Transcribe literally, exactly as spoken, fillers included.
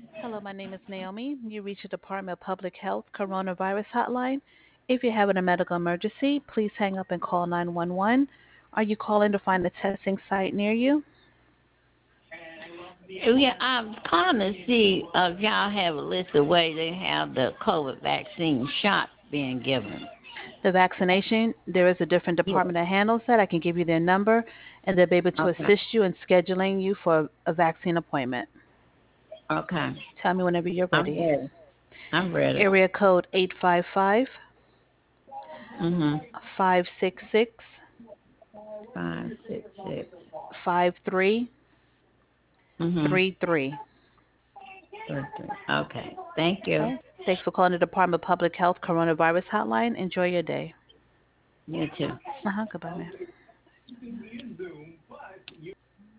Hello, my name is Naomi. You reached the Department of Public Health Coronavirus Hotline. If you're having a medical emergency, please hang up and call nine one one. Are you calling to find a testing site near you? Oh, yeah, I'm calling to see uh, if y'all have a list of where they have the COVID vaccine shots being given. The vaccination, there is a different Yes. department that handles that. I can give you their number, and they'll be able to Okay. assist you in scheduling you for a vaccine appointment. Okay. Tell me whenever you're I'm ready. ready. I'm ready. Area code eight five five, Mhm. five six six, Five, six, six. five three Mhm. three three. Perfect. Okay. Thank you. Okay. Thanks for calling the Department of Public Health Coronavirus Hotline. Enjoy your day. You too. Uh huh. Goodbye, ma'am.